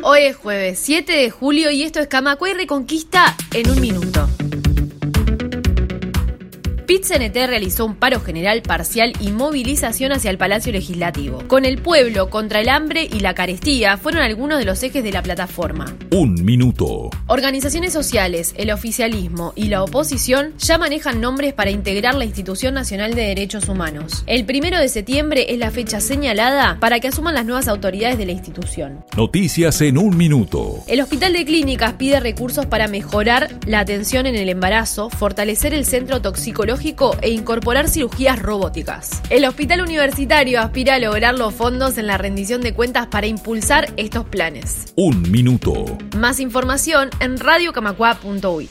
Hoy es jueves 7 de julio y esto es Camacuay Reconquista en un minuto. PIT-CNT realizó un paro general parcial y movilización hacia el Palacio Legislativo. Con el pueblo, contra el hambre y la carestía fueron algunos de los ejes de la plataforma. Un minuto. Organizaciones sociales, el oficialismo y la oposición ya manejan nombres para integrar la Institución Nacional de Derechos Humanos. El 1 de septiembre es la fecha señalada para que asuman las nuevas autoridades de la institución. Noticias en un minuto. El Hospital de Clínicas pide recursos para mejorar la atención en el embarazo, fortalecer el centro toxicológico e incorporar cirugías robóticas. El Hospital Universitario aspira a lograr los fondos en la rendición de cuentas para impulsar estos planes. Un minuto. Más información en radiocamacua.uy.